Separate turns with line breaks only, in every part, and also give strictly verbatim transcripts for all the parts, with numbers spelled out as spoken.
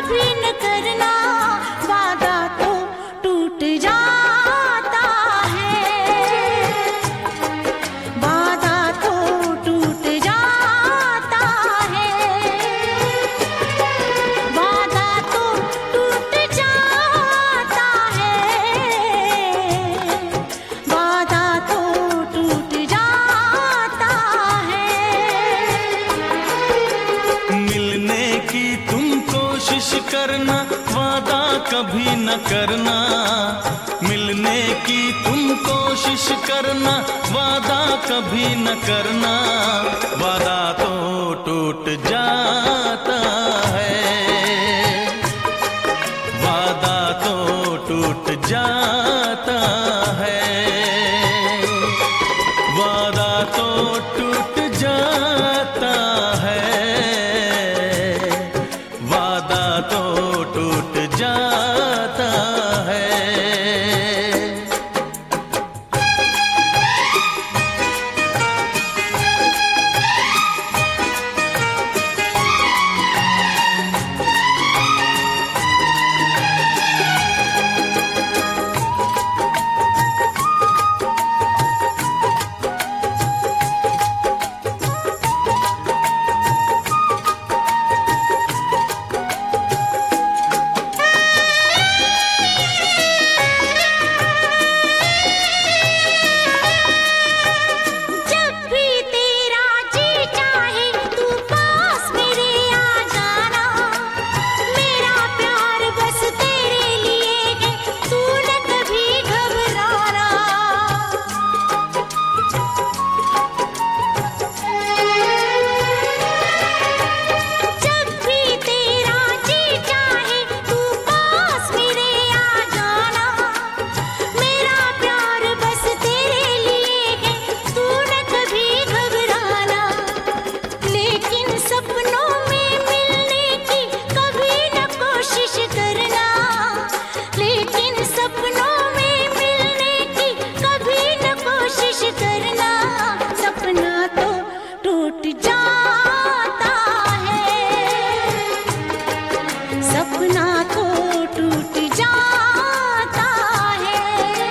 कभी न करना, वादा तो टूट जाता है, वादा तो टूट जाता है, वादा तो टूट जाता है, वादा तो टूट जाता है।
मिलने की तुम कोशिश करना, वादा कभी न करना। मिलने की तुम कोशिश करना, वादा कभी न करना। वादा तो टूट जाता है, वादा तो टूट जाता है, वादा तो टूट जाता है, वादा तो टूट जाता है।
सपना तो टूट जाता है,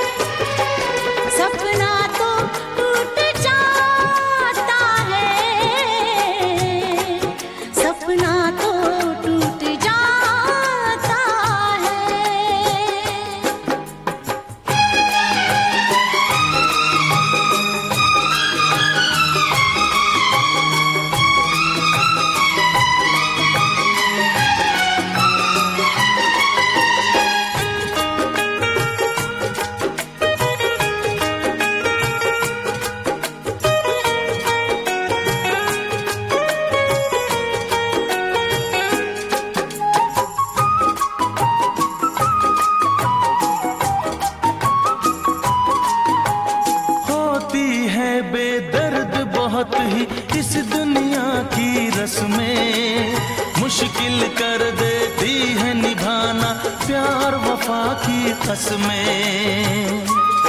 सपना तो टूट जाता है, सपना तो टूट जाता है।
बेदर्द बहुत ही इस दुनिया की रस्में, मुश्किल कर देती है निभाना प्यार वफा की कसमें।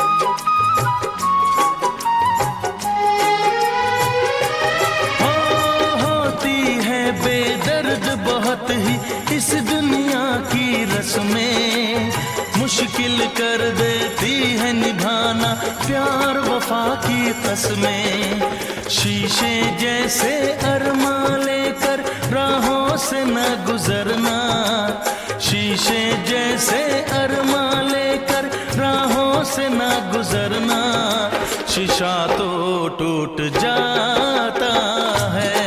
हो होती है बेदर्द बहुत ही इस दुनिया की रस्में, मुश्किल कर देती है निभाना प्यार वफा की कसमें। शीशे जैसे अरमा लेकर राहों से न गुजरना, शीशे जैसे अरमा लेकर राहों से न गुजरना। शीशा तो टूट जाता है,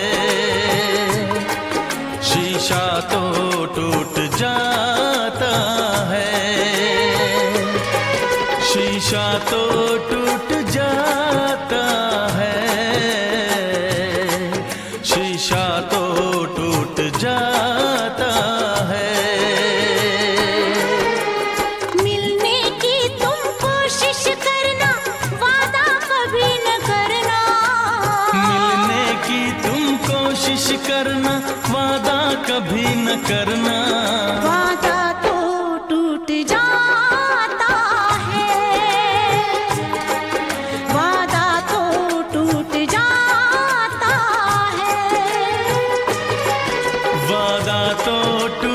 शीशा तो टूट जाता है, शीशा तो टूट जाता है, शीशा तो टूट जाता है।
मिलने की तुम कोशिश करना, वादा कभी न करना।
मिलने की तुम कोशिश करना, वादा कभी न करना।
वादा तो टूट जाता है, वादा तो टूट जाता है,
वादा तो टूट